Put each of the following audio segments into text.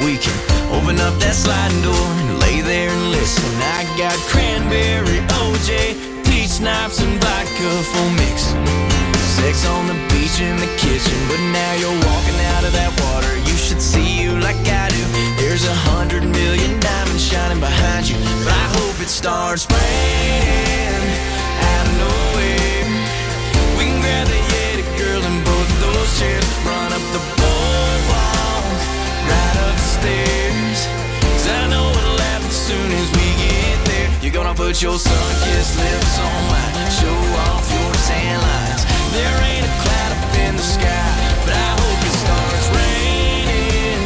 we can open up that sliding door and lay there and listen. I got cranberry, OJ, peach schnapps and vodka for mixing. Sex on the beach in the kitchen, but now you're walking out of that water. You should see you like I do. There's 100 million diamonds shining behind you, but I hope it starts raining out of nowhere. We can grab the Yeti girl in both of those chairs, run up the boardwalk, right upstairs. 'Cause I know it'll happen as soon as we get there. You're gonna put your sun-kissed lips on mine, show off your tan lines. There ain't a cloud up in the sky, but I hope it starts raining.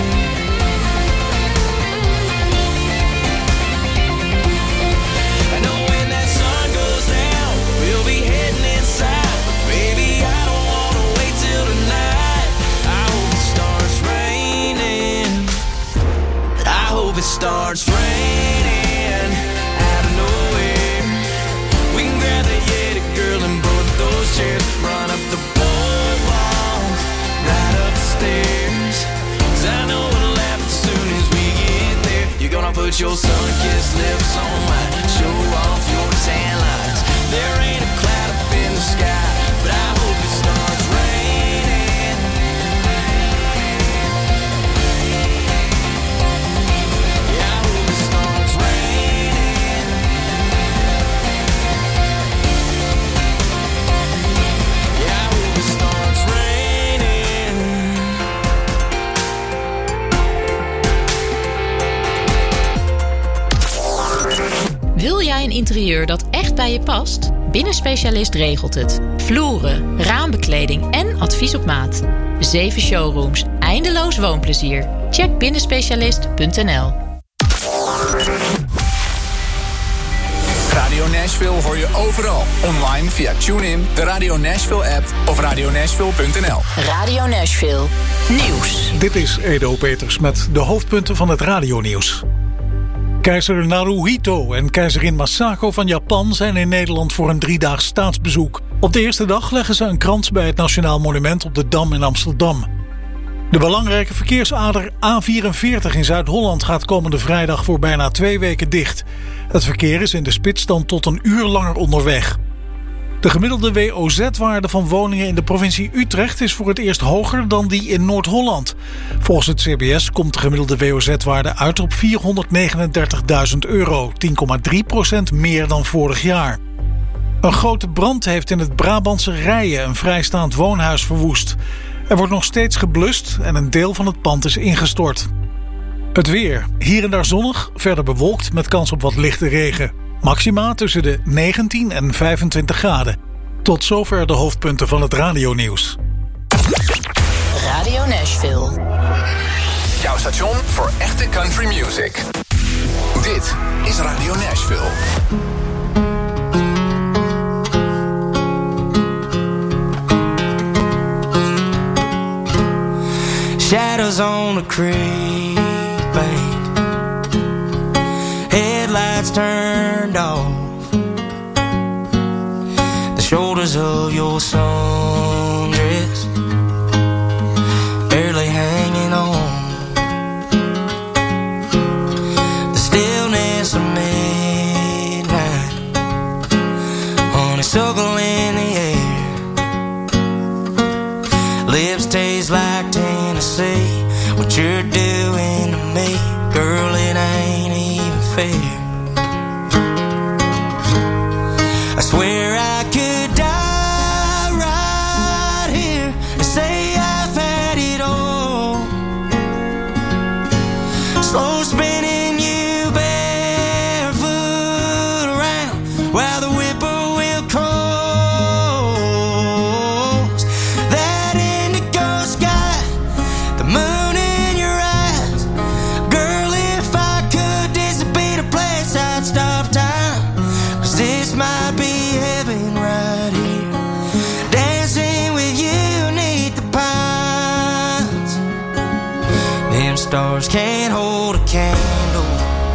I know when that sun goes down, we'll be heading inside. Baby, I don't wanna wait till tonight. I hope it starts raining. I hope it starts raining out of nowhere. We can grab the Yeti girl in both of those chairs, run up the boardwalk, right upstairs. 'Cause I know it'll happen as soon as we get there. You're gonna put your sun-kissed lips on mine, show off your tan lines. There ain't a cloud up in the sky, but I hope it starts raining. Yeah, I hope it starts raining. Yeah, I hope it starts raining. Wil jij een interieur dat echt bij je past? Binnenspecialist regelt het. Vloeren, raambekleding en advies op maat. 7 showrooms, eindeloos woonplezier. Check binnenspecialist.nl. Radio Nashville hoor je overal. Online via TuneIn, de Radio Nashville app of radionashville.nl. Radio Nashville. Nieuws. Dit is Edo Peters met de hoofdpunten van het radionieuws. Keizer Naruhito en keizerin Masako van Japan zijn in Nederland voor een 3-daags staatsbezoek. Op de eerste dag leggen ze een krans bij het Nationaal Monument op de Dam in Amsterdam. De belangrijke verkeersader A44 in Zuid-Holland gaat komende vrijdag voor bijna 2 weken dicht. Het verkeer is in de spits dan tot een uur langer onderweg. De gemiddelde WOZ-waarde van woningen in de provincie Utrecht is voor het eerst hoger dan die in Noord-Holland. Volgens het CBS komt de gemiddelde WOZ-waarde uit op €439.000, 10,3% meer dan vorig jaar. Een grote brand heeft in het Brabantse Rijen een vrijstaand woonhuis verwoest. Er wordt nog steeds geblust en een deel van het pand is ingestort. Het weer. Hier en daar zonnig, verder bewolkt met kans op wat lichte regen. Maxima tussen de 19 en 25 graden. Tot zover de hoofdpunten van het radionieuws. Radio Nashville. Jouw station voor echte country music. Dit is Radio Nashville. Shadows on the creek bank, headlights turned off, the shoulders of your sundress barely hanging on, the stillness of midnight, honeysuckle in the air, lips taste like Tennessee. What you're doing to me, girl, it ain't even fair. I swear I could die right here and say I've had it all. Slow spinning you barefoot around while the whippoorwill calls. That indigo sky, the moon in your eyes. Girl, if I could disappear the place, I'd stop time. 'Cause this might be heaven right here, dancing with you 'neath the pines. Them stars can't hold a candle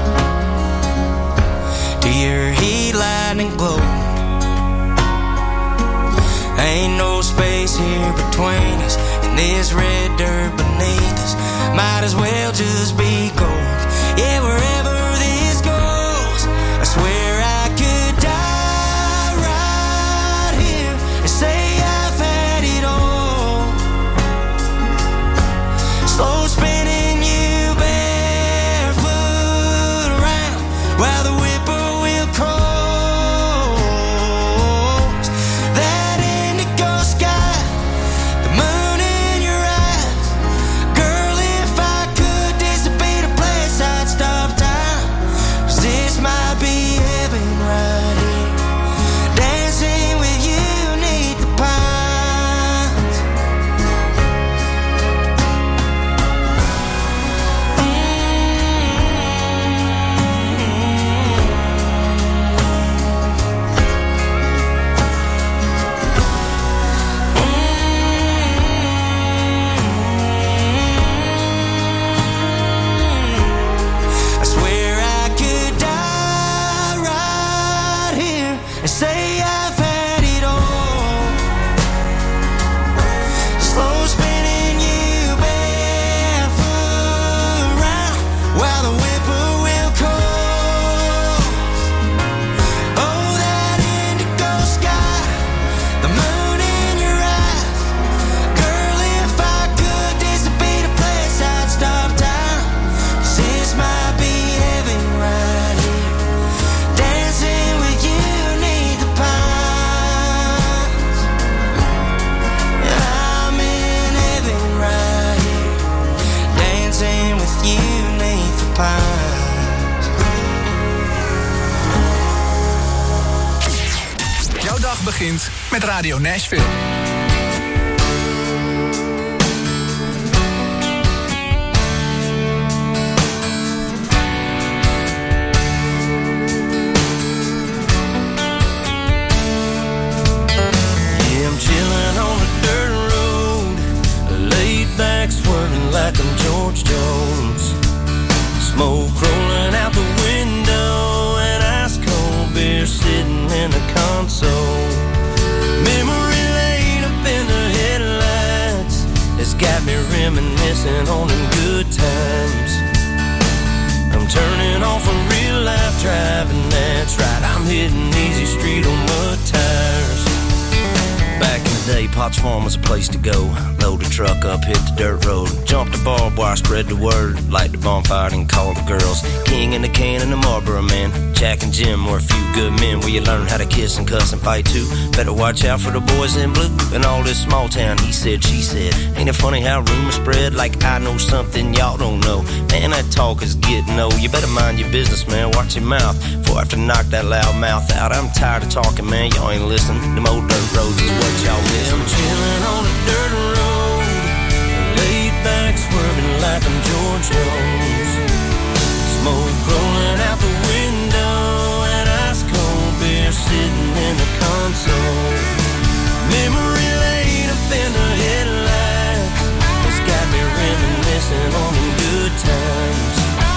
to your heat, lightning glow. Ain't no space here between us, and this red dirt beneath us might as well just be gold. Yeah, wherever this goes, I swear I could die right here and say I've had it all. Slow spinning you barefoot around while the whippoorwill crows. That indigo sky, the moon in your eyes. Girl, if I could dissipate a place, I'd stop time. 'Cause this might be heaven right here, dancing with you 'neath the pines. I swear I could die right here and say I've had it all. Slow spinning you barefoot around while the whippoorwill calls. Oh, that indigo sky, the moon in your eyes. Girl, if I could dissipate a place, I'd stop time. 'Cause this might be heaven right here, dancing with you 'neath the pines. I'm in heaven right here, dancing with you 'neath the pines. Jouw dag begint met Radio Nashville. Yeah, I'm chilling on the dirt road, laid back swerving like I'm George Jones. Smoke rolling out the window and ice cold beer sitting in the console. Memory lane up in the headlights, it's got me reminiscing on them good times. I'm turning off a real life driving, that's right, I'm hitting easy street on mud tires. Back in the day, Potts Farm was a place to go. Load the truck up, hit the dirt road, jump the barbed wire, spread the word, light the bonfire and call the girls. King and the can and the Marlboro man, Jack and Jim were a few good men where you learn how to kiss and cuss and fight too. Better watch out for the boys in blue and all this small town he said, she said. Ain't it funny how rumors spread like I know something y'all don't know? Man, that talk is getting old. You better mind your business, man, watch your mouth before I have to knock that loud mouth out. I'm tired of talking, man, y'all ain't listening. Them old dirt roads is what y'all miss. I'm chilling on a dirt road, laid back swerving like I'm George Jones. Smoke rolling out the window and ice cold beer sitting in the console. Memory lane up in the headlights, it's got me reminiscing on them good times.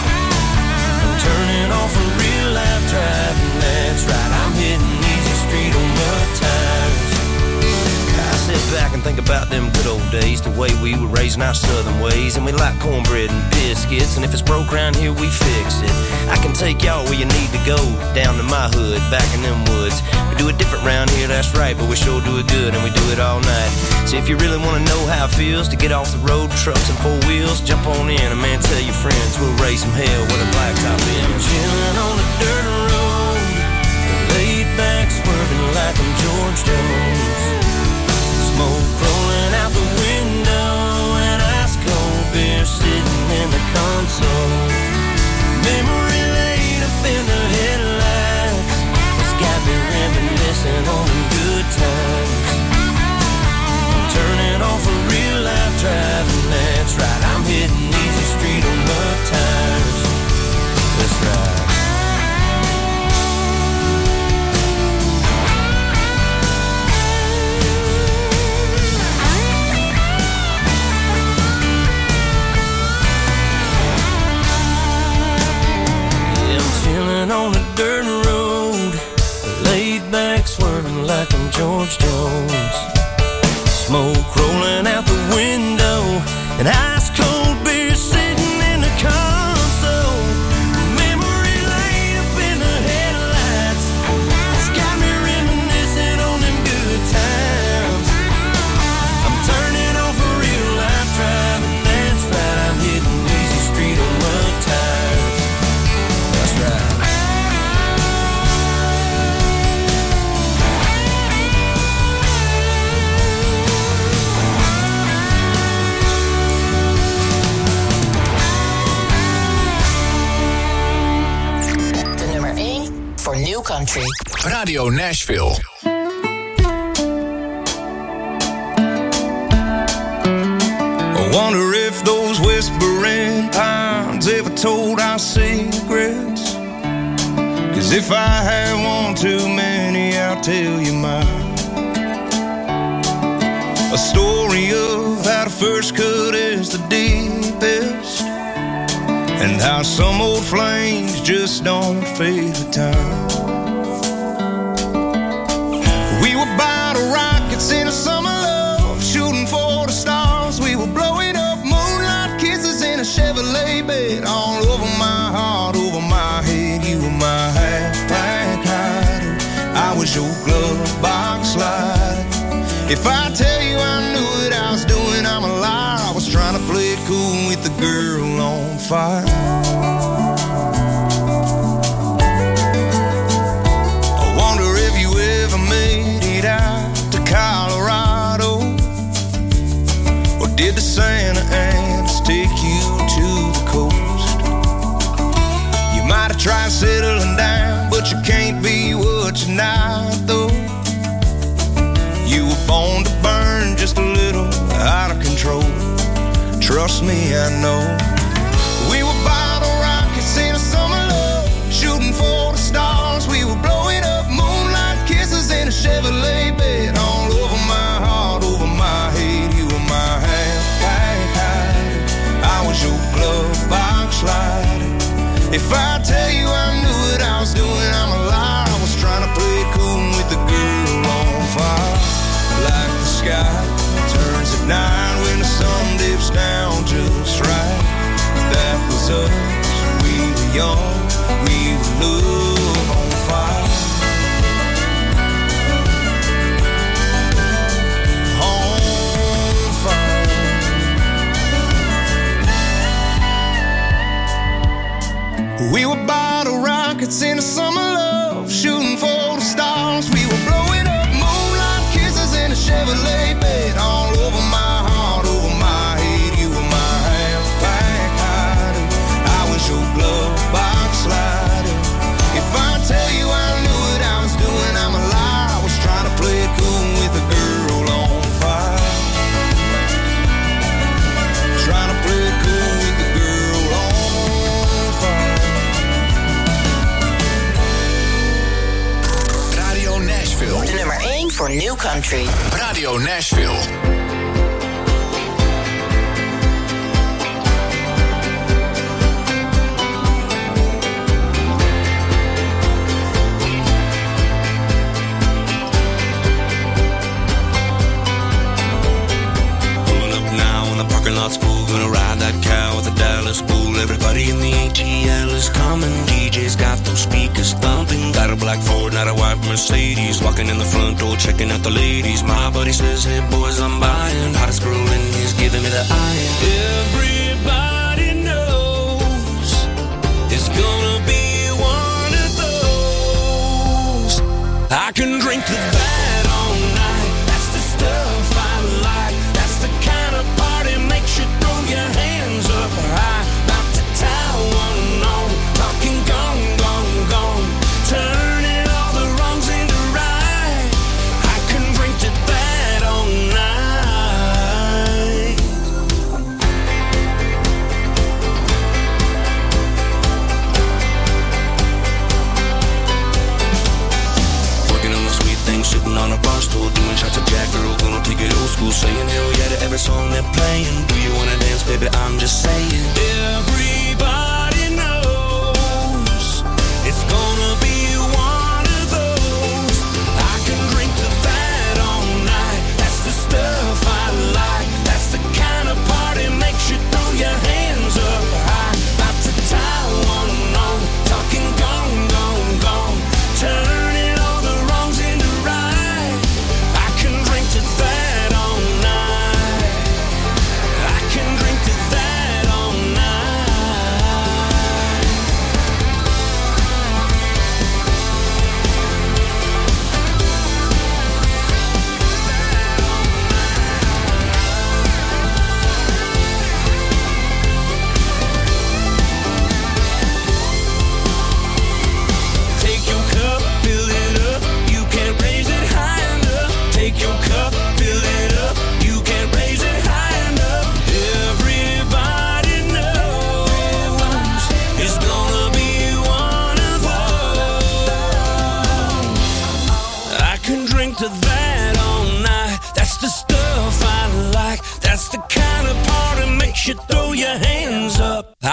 I'm turning off a real life driving, that's right, I'm hitting easy street on mud tires. I sit back and think about them good old days, the way we were raising our southern ways, and we like cornbread and biscuits, and if it's broke around here, we fix it. I can take y'all where you need to go, down to my hood, back in them woods. We do it different round here, that's right, but we sure do it good, and we do it all night. So if you really want to know how it feels to get off the road, trucks and four wheels, jump on in, and man, tell your friends we'll raise some hell with a blacktop in. I'm chilling on the dirt road, laid back swerving like I'm George Jones. Smoke rolling out the window and ice cold beer sitting in the console. Memory lane up in the headlights, it's got me reminiscing on them good times. I'm turning off a real life driving, that's right, I'm hitting easy street on mud tires. That's right. On a dirt road, laid back swerving like I'm George Jones. Smoke rolling out the window, and ice cold beer sitting in the console. Memory laid up in the headlights, it's got me reminiscing on them good times. I'm turning off a real life driving, that's right, I'm hitting easy street on mud tires. That's right. For New Country. Radio Nashville. I wonder if those whispering pines ever told our secrets. 'Cause if I had one too many, I'll tell you mine. A story of how the first cut is the deepest, and how some old flames just don't fade with time. We were bottle rockets in a summer love, shooting for the stars. We were blowing up moonlight kisses in a Chevrolet bed. All over my heart, over my head. You were my half-pack hider, I was your glove box slider. If I tell you I knew what I was doing, I'm a liar. I was trying to play it cool with the girl on fire. I wonder if you ever made it out to Colorado, or did the Santa Anas take you to the coast? You might have tried settling down, but you can't be what you're not, though. You were born to burn just a little out of control. Trust me, I know. We were bottle rockets in a summer love, shooting for the stars. We were blowing up moonlight kisses in a Chevrolet bed. All over my heart, over my head. You were my half-pack hider, I was your glove box slider. If I tell you I knew what I was doing, I'm a liar. I was trying to play it cool with the girl on fire. Like the sky turns at night when the sun dips down just right. That was us, we were young, we were love on fire. On fire. We were bottle rockets in a summer love, shooting for the stars. We were blowing up moonlight kisses in a Chevrolet bed. All over my heart, over my head. You were my half-pack hider, I was your glove box slider. If I tell you I knew what I was doing, I'm a liar. I was trying to play it cool with a girl on fire. Trying to play it cool with a girl on fire. Radio Nashville. De nummer 1 voor New Country. Radio Nashville. Lot's full, gonna ride that cow with the Dallas Bull. Everybody in the ATL is coming. DJ's got those speakers thumping. Got a black Ford, not a white Mercedes. Walking in the front door, checking out the ladies. My buddy says, hey boys, I'm buying. Hottest girl in he's giving me the iron. Everybody knows it's gonna be one of those. I can drink to that all night. That's the stuff I like. That's the kind of party makes you throw your hands up high. About to tie one on, talking gone, gone, gone. Turning all the wrongs into right. I can drink to that all night. Working on the sweet thing, sitting on a bar stool, doing shots of Jack, girl, gonna take it old school, saying hell yeah to every song they're playing. Do you wanna dance, baby? I'm just saying. Everybody knows it's gonna be one of those. I can drink to that all night. That's the stuff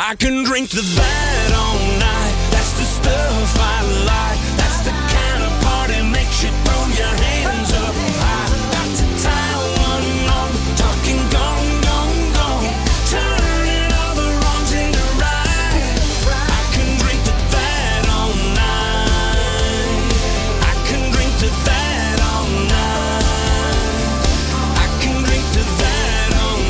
I can drink to that all night. That's the stuff I like. That's the kind of party makes you throw your hands up high. Got to tie one on, talking gone, gone, gone. Turning all the wrongs into right. I can drink to that all night. I can drink to that all night. I can drink to that all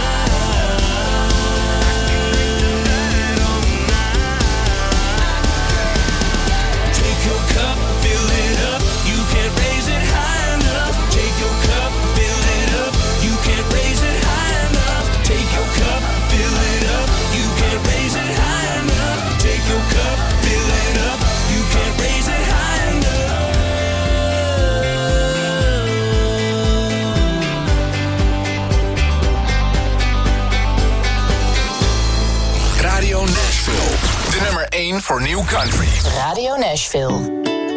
night. Take your cup, fill it up. You can't raise it high enough. Take your cup, fill it up. You can't raise it high enough. Take your cup, fill it up. You can't raise it high enough. Take your cup, fill it up. You can't raise it high enough. Radio Nashville. De nummer 1 voor New Country. Radio Nashville.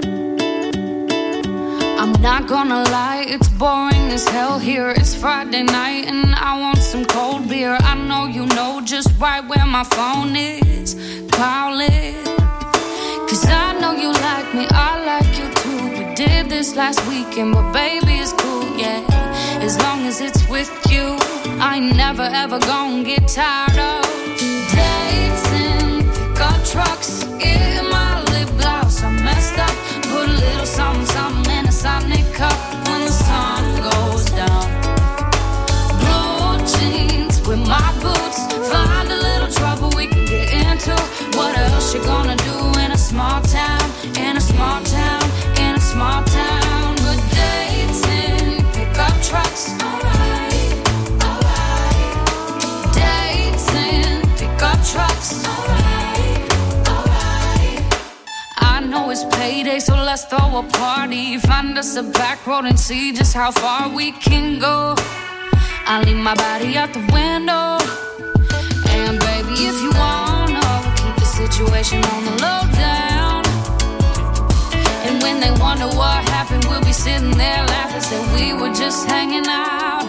I'm not gonna lie, it's boring as hell here. It's Friday night and I want some cold beer. I know you know just right where my phone is. Call it. 'Cause I know you like me, I like you too. We did this last weekend, but baby it's cool, yeah. As long as it's with you, I ain't never ever gonna get tired of dating, pick up trucks, in my lip gloss. I messed up, put a little something, something in a Sonic cup when the sun goes down. Blue jeans with my boots, find a little trouble we can get into. What else you gonna do in a small town, in a small town, in a small town? But dating, pick up trucks, alright, alright. Dating, pick up trucks, alright, alright. I know it's payday, so let's throw a party. Find us a back road and see just how far we can go. I leave my body out the window. And baby, if you wanna, we'll keep the situation on the low down. And when they wonder what happened, we'll be sitting there laughing, say we were just hanging out.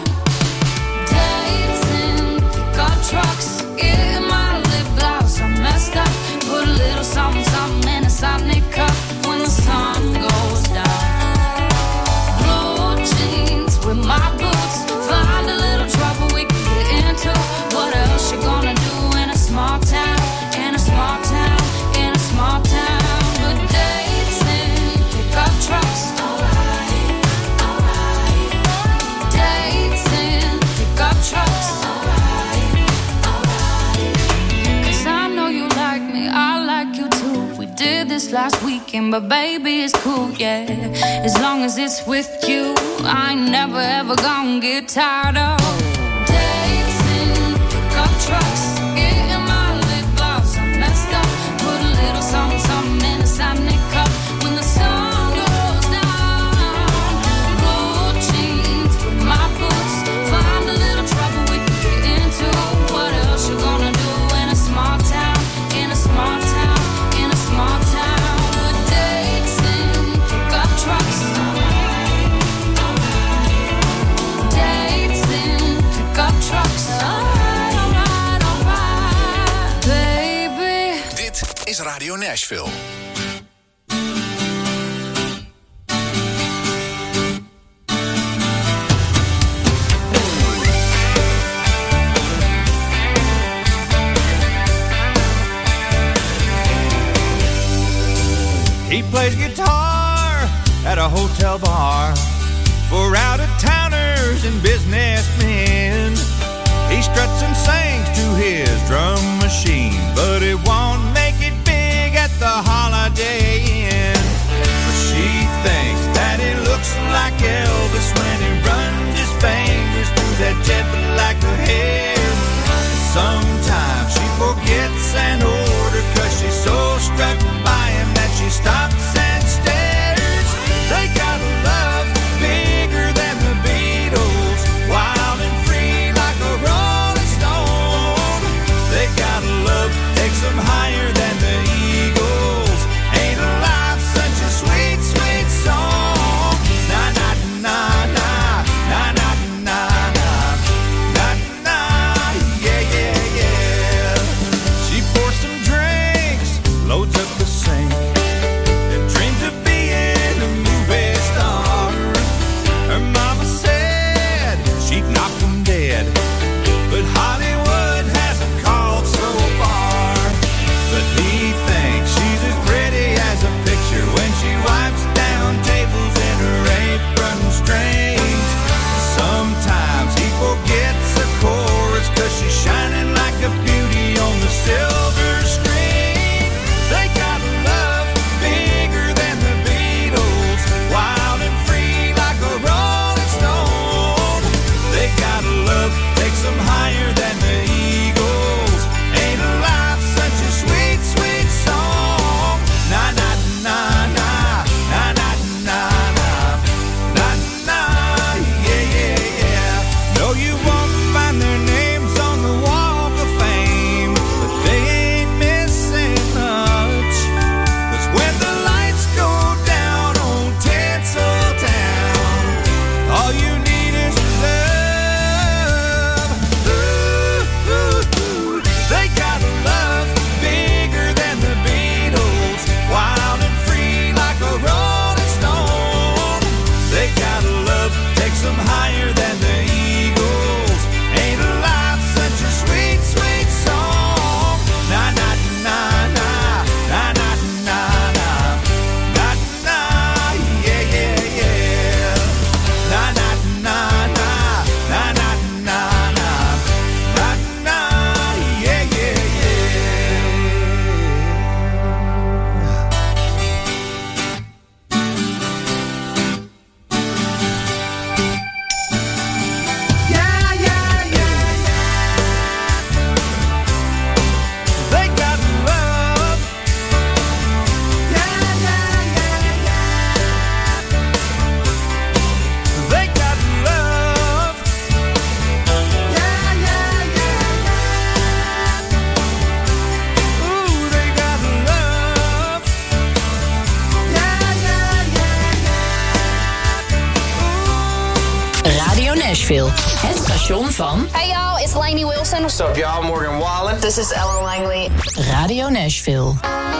Dating, pick up trucks, in my lip gloss. I messed up, put a little something, something in a Sonic cup when the sun goes down. Blue jeans with my boots, find a little trouble we can get into. What else you gonna do in a small town, in a small town, in a small town? But dating, pick up trucks, alright, alright. Dating, pick up trucks, alright, alright. 'Cause I know you like me, I like you too. We did this last weekend, but baby it's cool, yeah. As long as it's with you, I ain't never ever gonna get tired of dating, pick up trucks, in my lip gloss. I messed up, put a little something, something in a Sonic cup when the sun goes down. Blue jeans with my boots, find a little trouble we can get into. What else you gonna do in a small town, in a small town, in a small town? But dating, pick up trucks, alright, alright. Dating, pick up trucks, alright, alright, alright. Baby. Dit is Radio Nashville. He plays guitar at a hotel bar for out-of-towners and businessmen. He struts and sings to his drum machine, but it won't make it big at the Holiday Inn. But she thinks that he looks like Elvis when he runs his fingers through that jet black hair. Sometimes she forgets an order 'cause she's so struck by him that she stops and stares. They got a love bigger than the Beatles, wild and free like a Rolling Stone. They got a love takes them high Nashville. Het station van... Hey y'all, it's Lainey Wilson. What's up y'all, Morgan Wallen. This is Ellen Langley. Radio Nashville.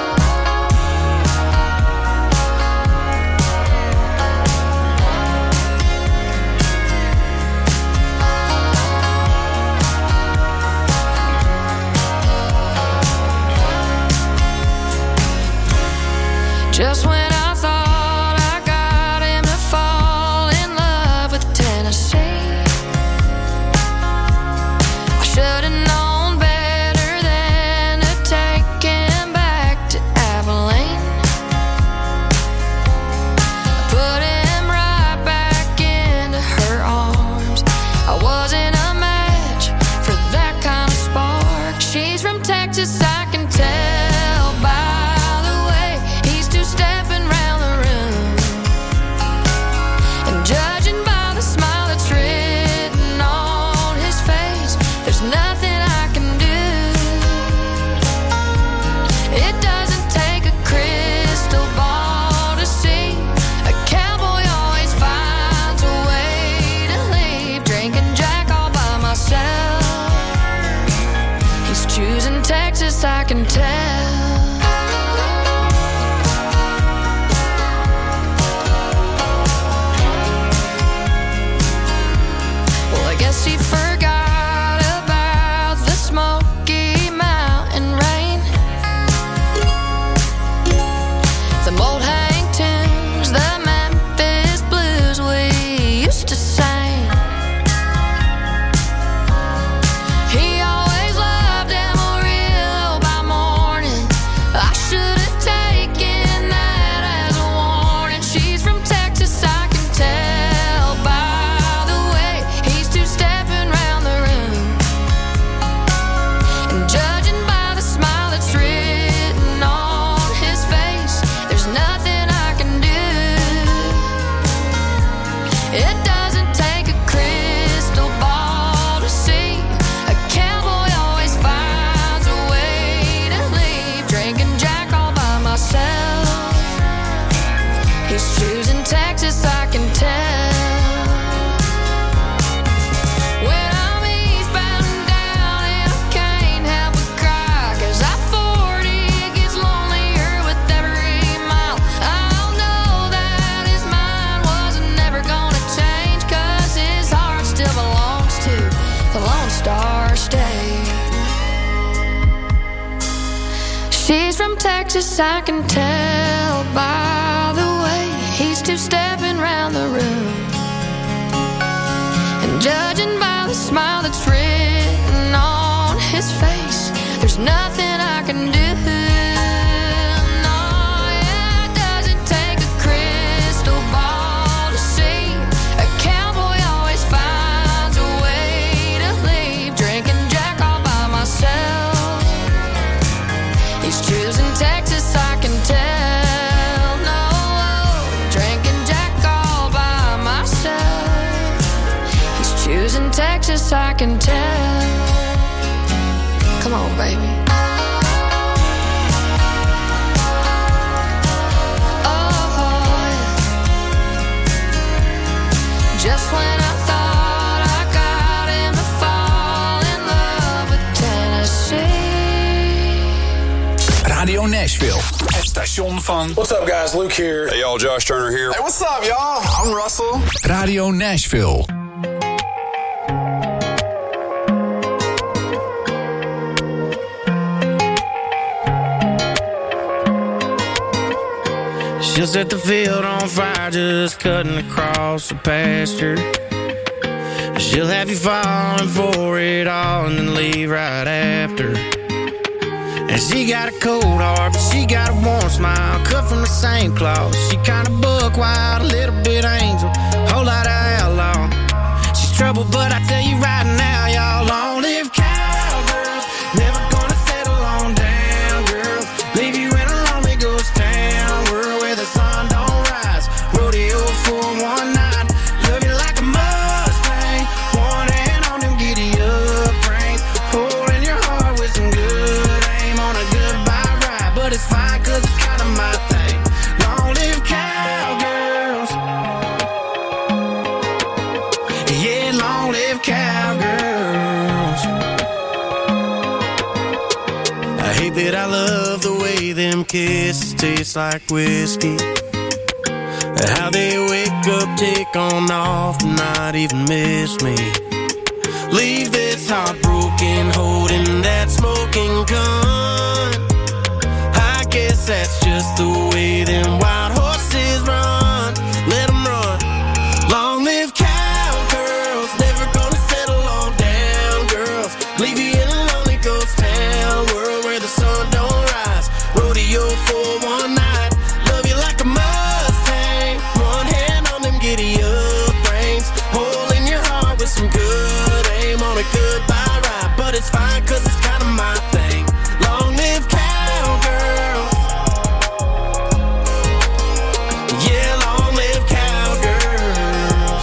Just when I thought I got him to fall in love with Tennessee, I should've known better than to take him back to Abilene. I put him right back into her arms. I wasn't a match for that kind of spark. She's from Texas, I can tell by stepping round the room, and judging by the smile that's written on his face, there's nothing I can do. It doesn't take a crystal ball to see a cowboy always finds a way to leave. Drinking Jack all by myself, he's choosing Texas, I can tell. I guess he forgot about the Smoky Mountain rain, the old hang tunes, the Memphis blues we used to sing. He always loved Amarillo by morning. I should have taken that as a warning. She's from Texas, I can tell by the way he's stepping round the room, and judging by the smile that's written on his face, there's nothing I can do. It doesn't take a crystal ball to see a cowboy always finds a way to leave. Drinking Jack all by myself, he's choosing Texas, I can tell. She's from Texas, I can tell by the way he's two-stepping round the room, and judging by the smile that's written on his face, there's nothing I can do. Texas, I can tell. No, drinking Jack all by myself. He's choosing Texas, I can tell. Come on, baby. Oh, yeah. Just when I thought I got him to fall in love with Tennessee. Radio Nashville, het station van... What's up guys, Luke here. Hey y'all, Josh Turner here. Hey, what's up y'all? I'm Russell. Radio Nashville. She'll set the field on fire just cutting across the pasture. She'll have you falling for it all and then leave right after. And she got a cold heart, but she got a warm smile, cut from the same cloth. She kinda buck wild, a little bit angel, whole lot of outlaw. She's trouble, but I tell you right now, y'all, long-lived cowgirls, never gonna settle on down, girls. Leave you in a lonely ghost town, world where the sun don't rise. Rodeo for one night, love you like a Mustang, one hand on them giddy-up reins, pouring your heart with some good aim on a goodbye ride. But it's fine, cause it's kinda my thing. Long-lived cowgirls, yeah, long them kisses taste like whiskey. How they wake up, take on off, and not even miss me. Leave this heart broken, holding that smoking gun. I guess that's just the way them wild horses run. Let them run. Long live cowgirls, never gonna settle on down girls. Leave you in a lonely ghost town, world where the sun don't rise. Rodeo for one night, love you like a Mustang. One hand on them giddy up reins, hole in your heart with some good aim on a goodbye ride. But it's fine cause it's kinda my thing. Long live cowgirls. Yeah, long live cowgirls.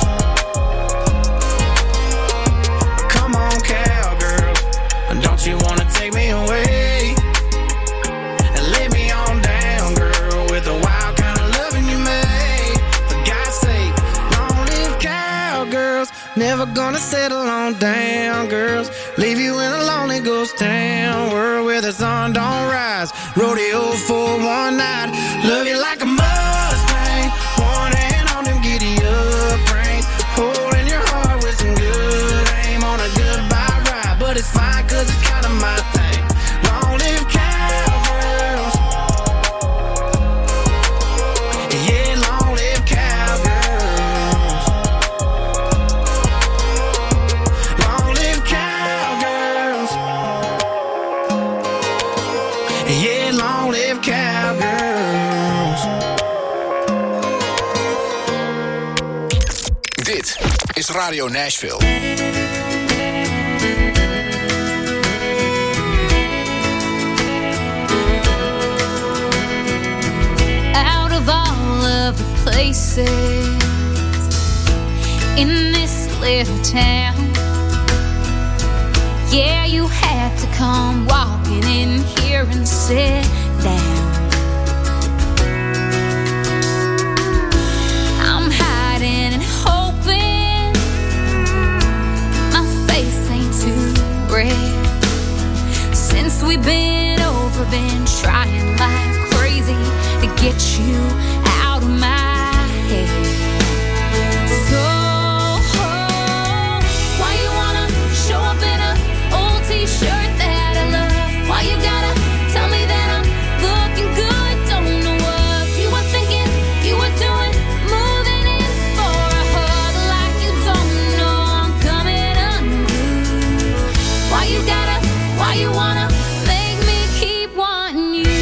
Come on, cowgirls, don't you wanna take me away and lay me on down, girl, with the wild kind of loving you made. For God's sake, long live cowgirls. Never gonna settle on down, girls. Leave you in a lonely ghost town, world where the sun don't rise. Rodeo for one night, love you like a Mustang. One hand on them giddy up reins, holding your heart with some good aim on a goodbye ride. But it's fine cause it's kinda my thing. Long live cowgirls. Yeah, long live cowgirls. Long live cowgirls. Yeah, long live cowgirls. Dit is Radio Nashville. Out of all of the places in this little town, yeah, you had to come walking in here and sit down. I'm hiding and hoping my face ain't too red. Since we've been trying like crazy to get you out of my head. So why you wanna show up in a old t-shirt that I love? Why you gotta tell me that I'm looking good? Don't know what you were thinking, you were doing, moving in for a hug like you don't know I'm coming unglued. Why you wanna make me keep wanting you?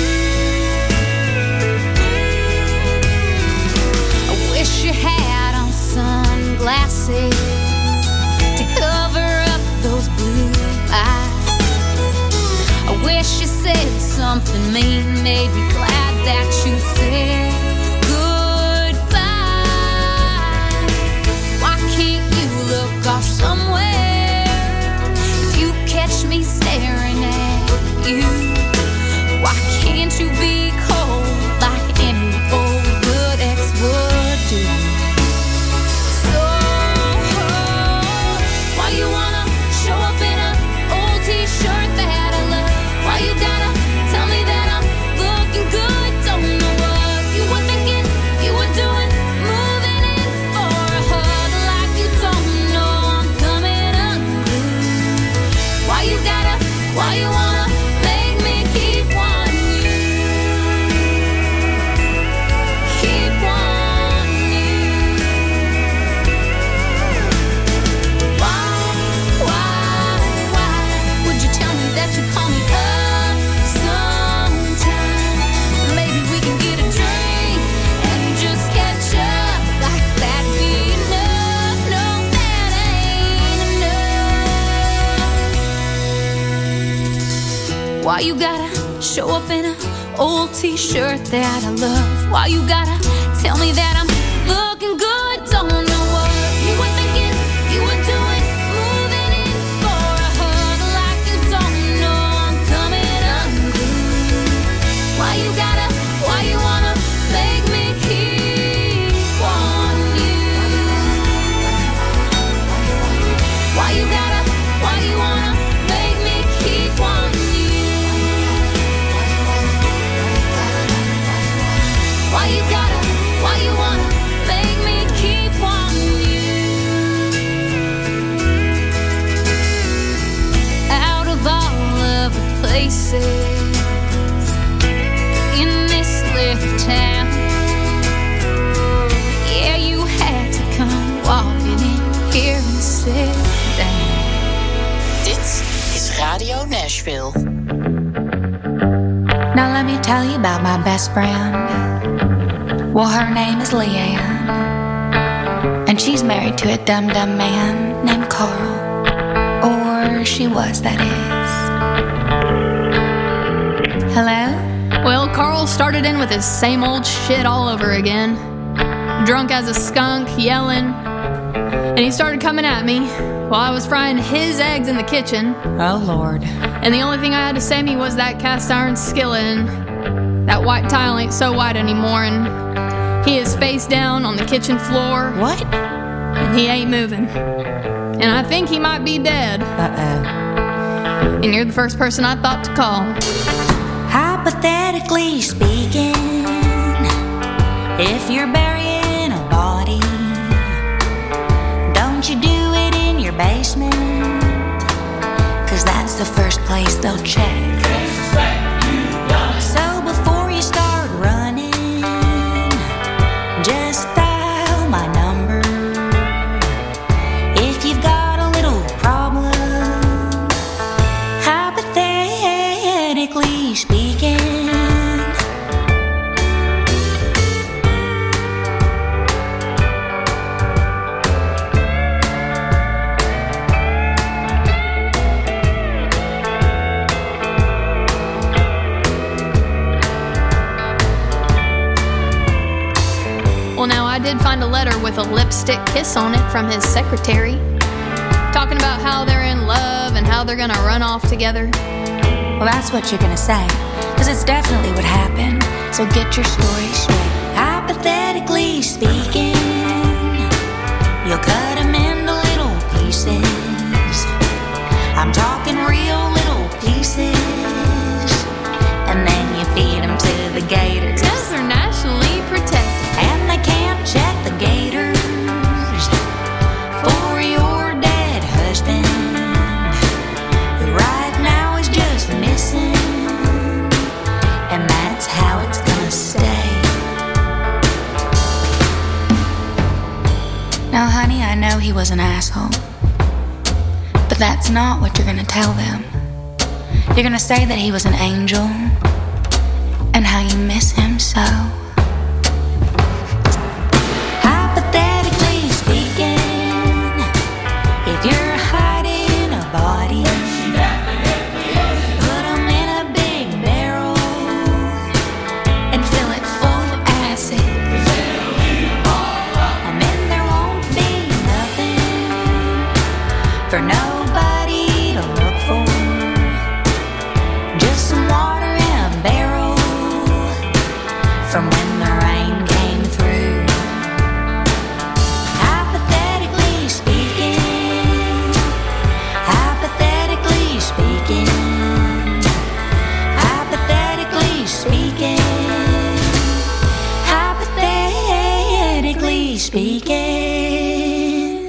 I wish you had on sunglasses to cover up those blue eyes. I wish you said something mean, made me glad that you said goodbye. Why can't you look off somewhere if you catch me staring at you? Why can't you be cold like any old good ex would do? So why you wanna show up in a old t-shirt that I love? Why you gotta tell me that I'm looking good? Don't know what you were thinking, you were doing, moving in for a hug like you don't know I'm coming unglued. Why you wanna make me keep wanting you? Keep wanting you. Why would you tell me that you call me up sometime? Maybe we can get a drink and just catch up, like that'd be enough. No, that ain't enough. Why you gotta show up in an old t-shirt that I love? Why you gotta tell me that I'm looking good? Don't know what you were thinking, you were doing, moving in for a hug like you don't know I'm coming unglued. Why you wanna make me keep wanting you? Why you wanna make me keep wanting you? Nashville. Now let me tell you about my best friend. Well, her name is Leanne, and she's married to a dumb man named Carl. Or she was, that is. Hello? Well, Carl started in with his same old shit all over again. Drunk as a skunk, yelling. And he started coming at me while I was frying his eggs in the kitchen. Oh, Lord. And the only thing I had to say me was that cast iron skillet, and that white tile ain't so white anymore, and he is face down on the kitchen floor. What? And he ain't moving. And I think he might be dead. Uh-oh. And you're the first person I thought to call. Hypothetically speaking, if you're burying a body, don't you do it in your basement? 'Cause that's the first place they'll check. So before you start running, just dial my number. If you've got a little problem, hypothetically speaking. Well, now I did find a letter with a lipstick kiss on it from his secretary, talking about how they're in love and how they're gonna run off together. Well, that's what you're gonna say, 'cause it's definitely what happened. So get your story straight. Hypothetically speaking, you'll cut them into little pieces. I'm talking real little pieces. And then you feed them to the gators. Because they're nationally protected. And they can't check the gators for your dead husband, who right now is just missing. And that's how it's gonna stay. Now, honey, I know he was an asshole, but that's not what you're gonna tell them. You're gonna say that he was an angel and how you miss him so. Hypothetically speaking, if you're hiding a body, put him in a big barrel and fill it full of acid. And then there won't be nothing for nobody to look for. Just some water in a barrel from when the rain came through. Hypothetically speaking, hypothetically speaking, hypothetically speaking, hypothetically speaking.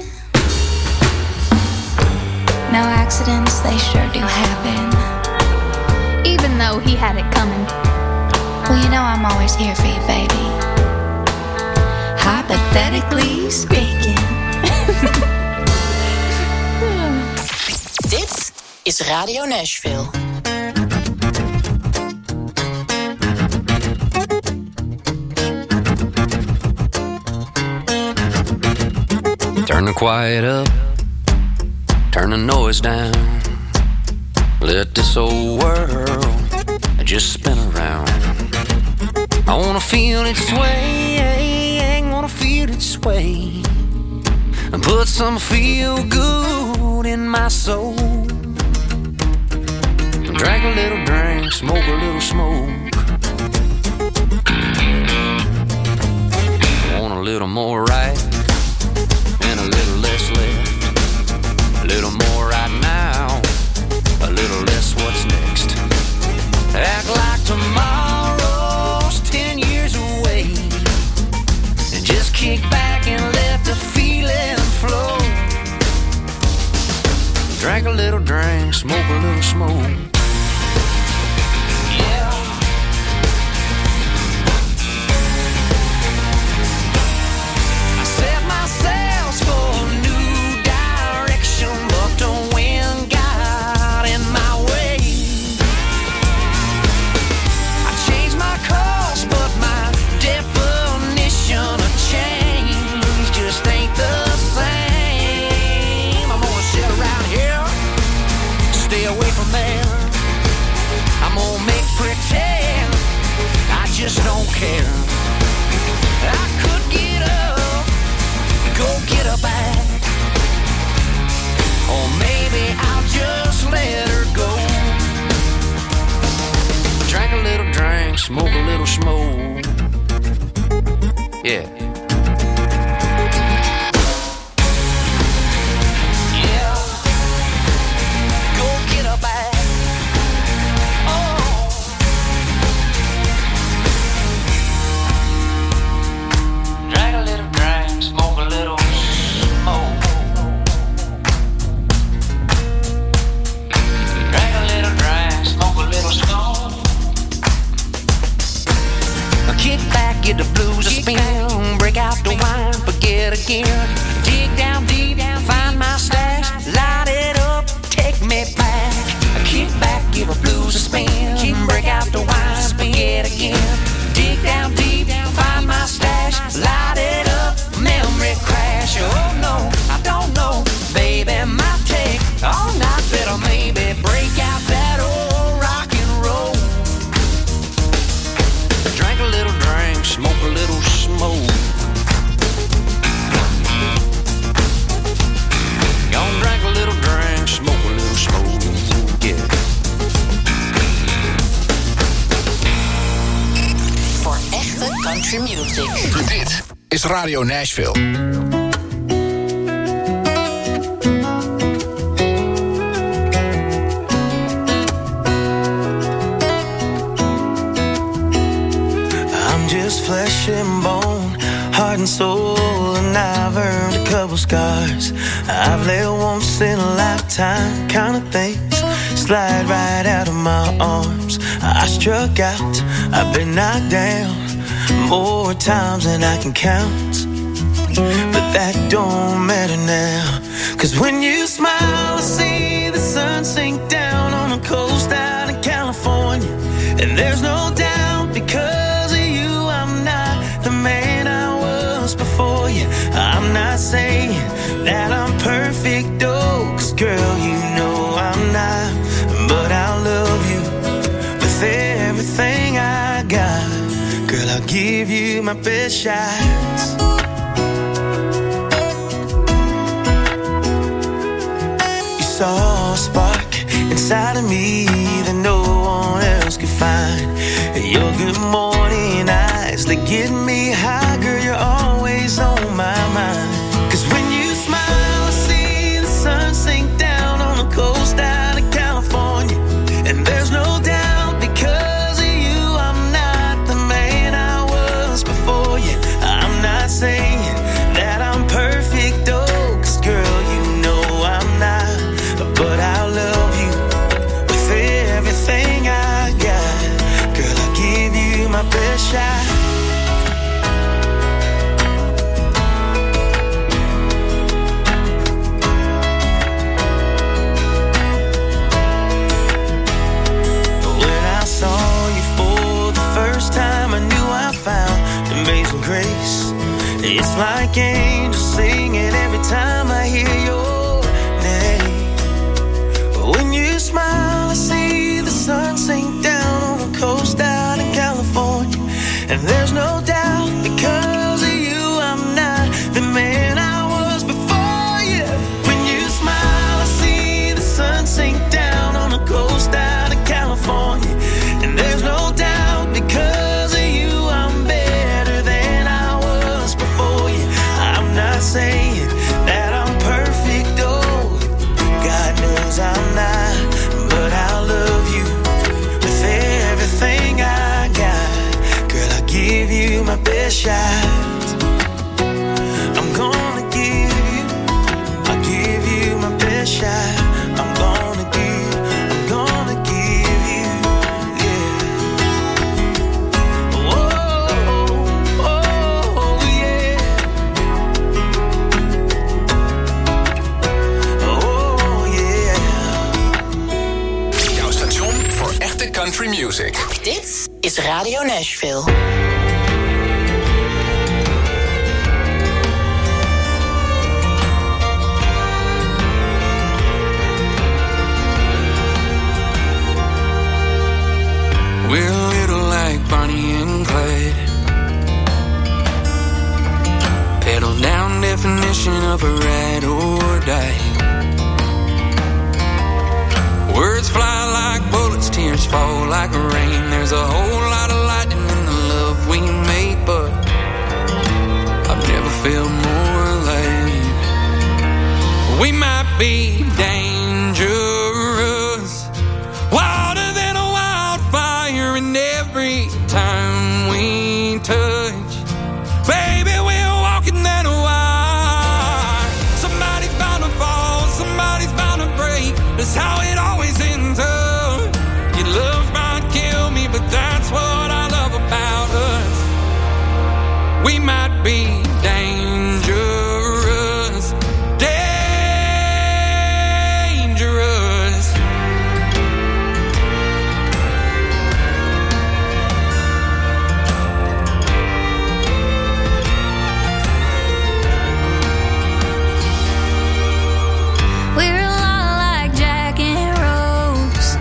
No accidents, they sure do happen. Even though he had it coming. Well, you know I'm always here for you, baby. Hypothetically speaking. Dit is Radio Nashville. Turn the quiet up, turn the noise down. Let this old world just spin around. I wanna feel it sway, wanna feel it sway, and put some feel good in my soul. Drink a little drink, smoke a little smoke. Want a little more right and a little less left. A little more right now, a little less what's next. Act like tomorrow's 10 years away, and just kick back and let the feeling flow. Drink a little drink, smoke a little smoke. Yeah. care. I could get up, go get her back, or maybe I'll just let her go. Drink a little drink, smoke a little smoke. Yeah. Get the blues a spin, break out the wine, forget again. Dig down deep, find my stash, light it up, take me back. Kick back, give the blues a spin, break out the wine, forget again. Dig down deep, find my stash, light it up, memory crash. Oh no, I don't know, baby, might take all night, better maybe break out that old rock and roll. Drink a little drink, smoke a little smoke. Gonna drink a little drink, smoke a little smoke. Yeah. Voor echte country music. Dit is Radio Nashville. Flesh and bone, heart and soul, and I've earned a couple scars. I've let once in a lifetime kind of things slide right out of my arms. I struck out, I've been knocked down more times than I can count, but that don't matter now, 'cause when you smile I see the sun sink down on the coast out in California, and there's no doubt because the man I was before you. I'm not saying that I'm perfect, oh, 'cause girl, you know I'm not, but I'll love you with everything I got. Girl, I'll give you my best shots. You saw a spark inside of me that no one else could find. Your good morning eyes, they get me high, girl, you're always on my mind. 'Cause when you smile, I see the sun sink down on the coast out of California, and there's no doubt because of you, I'm not the man I was before you. I'm not saying that I'm perfect, oh, 'cause girl, you know I'm not, but I'll love you with everything I got. Girl, I'll give you my best shot. When I saw you for the first time, I knew I found amazing grace. It's like angels singing every time I hear your name. When you smile, I see the sun sink down on the coast out in California, and there's no doubt because of you, I'm not the man I was before you. When you smile, I see the sun sink down on the coast out of California, and there's no doubt because of you, I'm better than I was before you. I'm not saying that I'm perfect, oh, God knows I'm not, but I'll love you with everything I got. Girl, I'll give you my best shot. I'm gonna give you, I'll give you my best shot. I'm gonna give you, yeah. Oh, oh, yeah. Oh, yeah. Jouw station voor echte country music. Dit is Radio Nashville. We're a little like Bonnie and Clyde, definition of a ride or die. Words fly like bullets, tears fall like rain. There's a whole lot of lightning in the love we make, but I've never felt more alive. We might be dangerous, wilder than a wildfire, and every time we touch, baby, we're walking that wire. Somebody's bound to fall, somebody's bound to break. That's how it always ends up. Your love might kill me, but that's what I love about us. We might be dangerous, dangerous. We're a lot like Jack and Rose.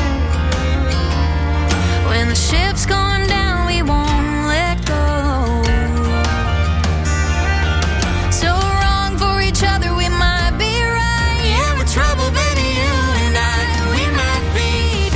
When the ship's going down, we won't let go. So wrong for each other, we might be right. Yeah, we're trouble, baby, you and I. We might be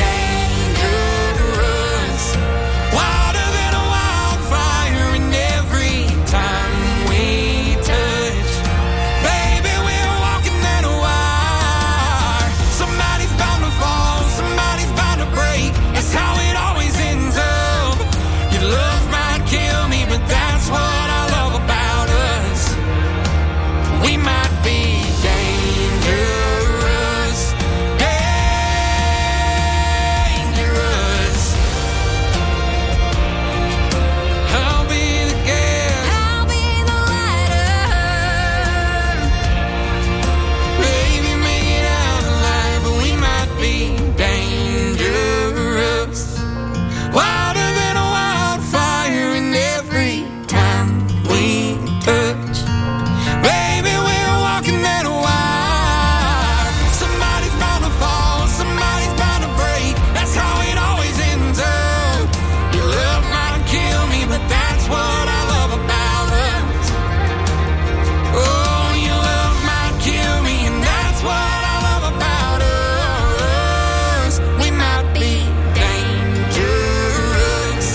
dangerous, wilder than a wildfire, and every time we touch, baby, we're walking that wire. Somebody's bound to fall, somebody's bound to break. That's how it always ends up. Your love might kill me, but that's what I love about us. We might be dangerous, dangerous. I'll be the gas, I'll be the lighter. baby, make it out alive. We might be dangerous, wilder than a wildfire, and every time we touch, baby, we're walking that wire. Somebody's bound to fall, somebody's bound to break. That's how it always ends up. Your love might kill me, but that's what I love about us. Oh, your love might kill me, and that's what I love about us. We might be dangerous,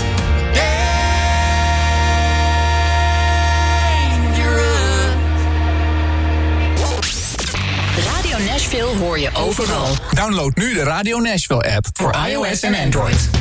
dangerous. Radio Nashville hoor je overal. Download nu de Radio Nashville app Voor iOS en Android.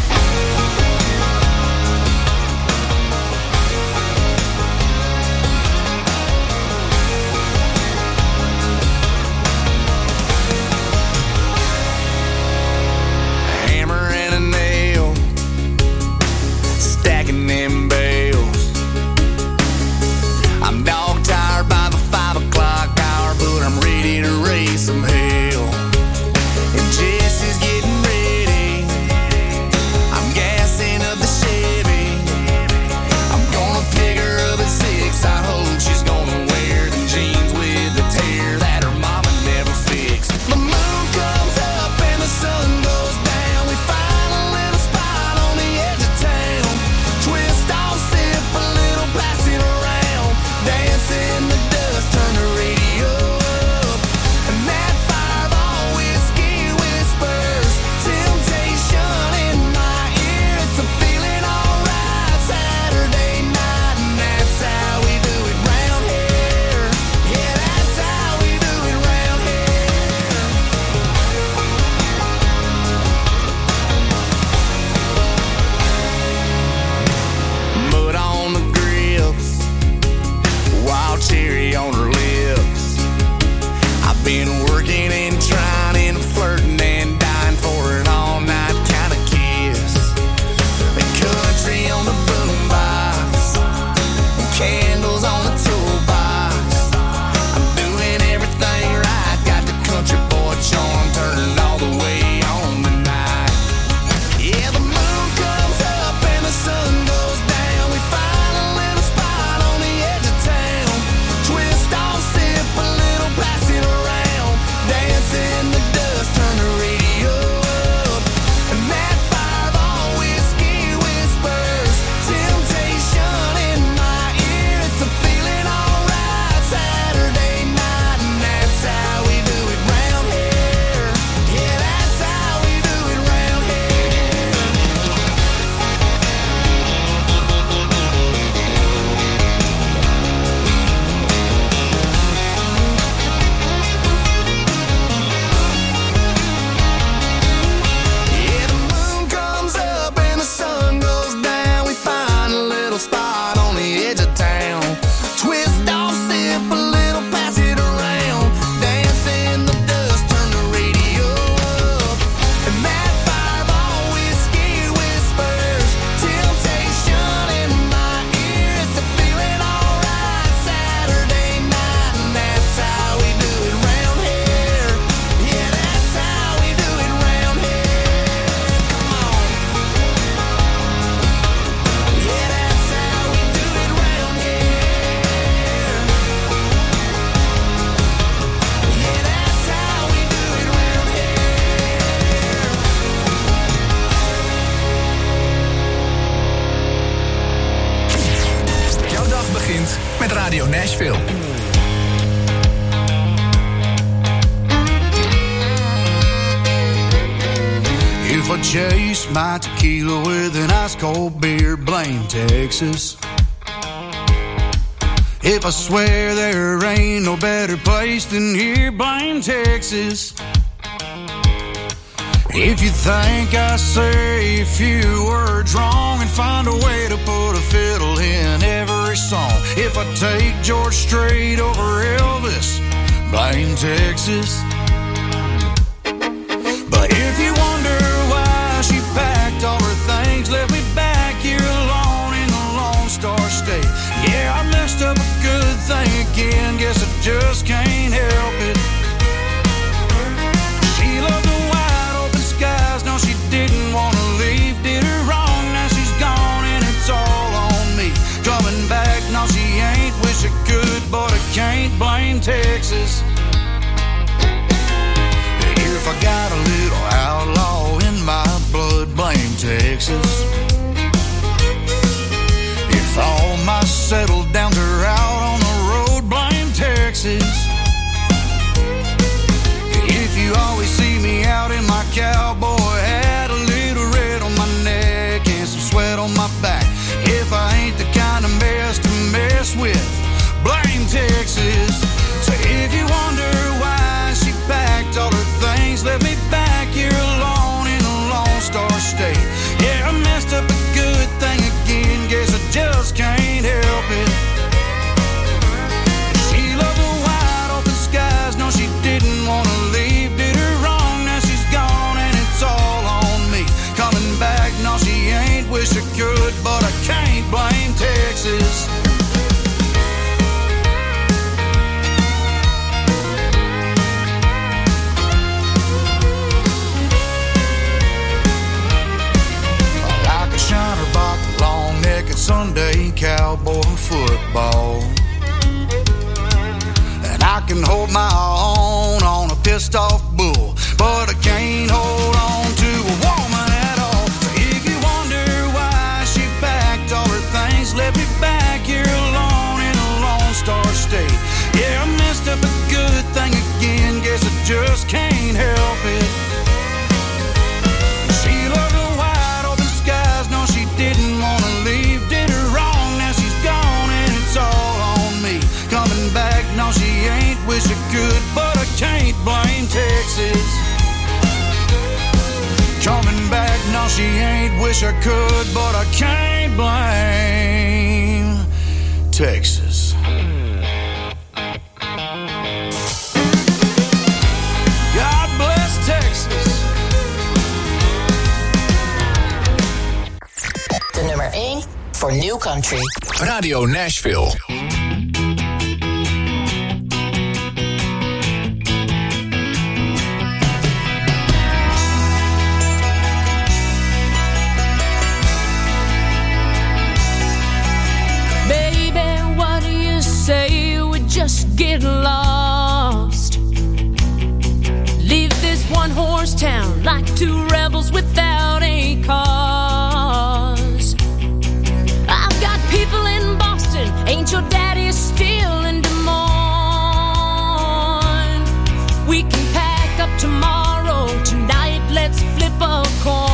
Hammer and a nail, stacking them bales. I'm dog tired by the 5 o'clock hour, but I'm ready to raise some hell. And Jesse's getting ready weekend met Radio Nashville. If I chase my tequila with an ice cold beer, blame Texas. If I swear there ain't no better place than here, blame Texas. If you think I say a few words wrong and find a way to put a fiddle in every song, if I take George Strait over Elvis, blame Texas. But if you wonder why she packed all her things, left me back here alone in the Lone Star State. Yeah, I messed up a good thing again, guess I just can't help it. She loved the wide open skies, no she didn't want to leave. Did her wrong, now she's gone and it's all on me. Coming back, no she ain't, wish I could, but I can't blame Texas. If I got a little outlaw in my blood, blame Texas. If all my settled downs are out on the road, blame Texas. If you always see me out in my cowboy hat, a little red on my neck and some sweat on my back, if I ain't the kind of mess to mess with, blame Texas. So if you wonder why she packed all her things, left me back here alone in a Lone Star State. Yeah, I messed up a good thing again, guess I just can't help it. She loved the wide open skies, no she didn't want to leave. Did her wrong, now she's gone and it's all on me. Coming back, no she ain't, wish I could, but I can't blame Texas. Shiner bought the long-necked Sunday cowboy football, and I can hold my own on a pissed-off bull, but I can't hold on to a woman at all. So if you wonder why she packed all her things, left me back here alone in a Lone Star State. Yeah, I messed up a good thing again, guess I just can't help it. She loved the wide open skies, no she didn't want to leave. Did her wrong, now she's gone and it's all on me. Coming back, no she ain't, wish I could, but I can't blame Texas. Coming back, no she ain't, wish I could, but I can't blame Texas. God bless Texas. De nummer 1 voor New Country. Radio Nashville. Baby, what do you say we just get lost? Leave this one-horse town like two rebels without a cause. I've got people in Boston, ain't your daddy still in Des Moines? We can pack up tomorrow, tonight let's flip a coin.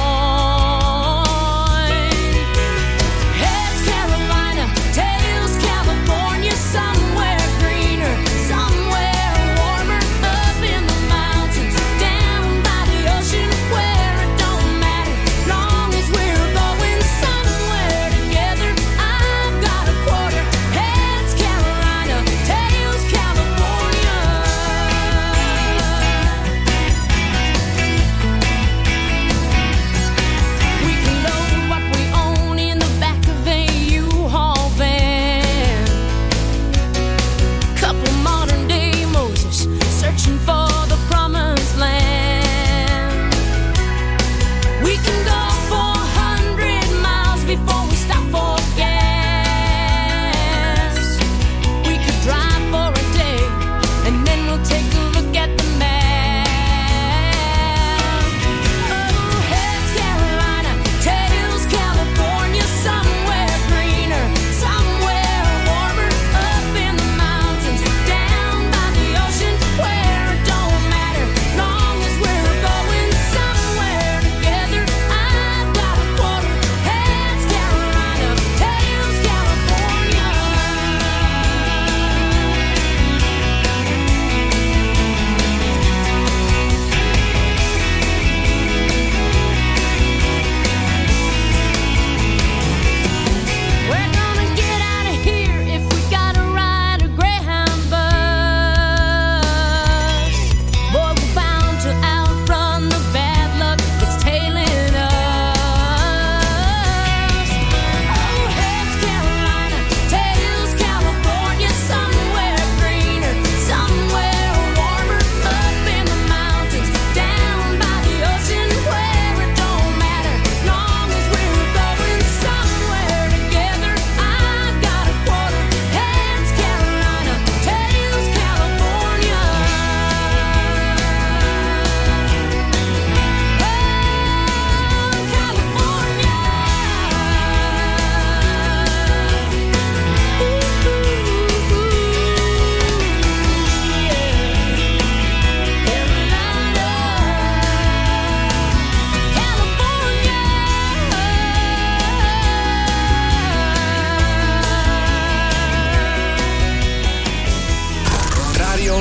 Heads Carolina, tails California, somewhere greener, somewhere warmer, up in the mountains, down by the ocean, where it don't matter, long as we're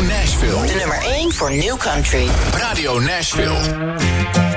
Radio Nashville. De nummer 1 voor New Country. Radio Nashville.